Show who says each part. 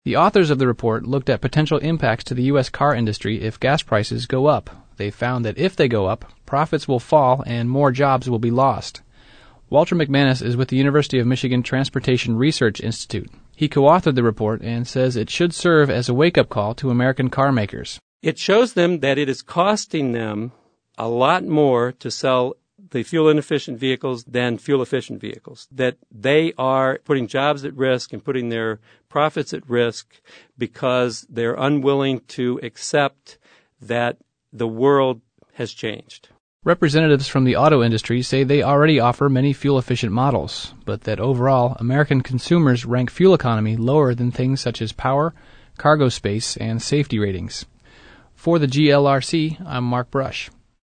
Speaker 1: The authors of the report looked at potential impacts to the U.S. car industry if gas prices go up. They found that if they go up, profits will fall and more jobs will be lost. Walter McManus is with the University of Michigan Transportation Research Institute. He co-authored the report and says it should serve as a wake-up call to American car makers.
Speaker 2: It shows them that it is costing them a lot more to sell the fuel-inefficient vehicles than fuel-efficient vehicles, that they are putting jobs at risk and putting their profits at risk because they're unwilling to accept that the world has changed.
Speaker 1: Representatives from the auto industry say they already offer many fuel-efficient models, but that overall, American consumers rank fuel economy lower than things such as power, cargo space, and safety ratings. For the GLRC, I'm Mark Brush.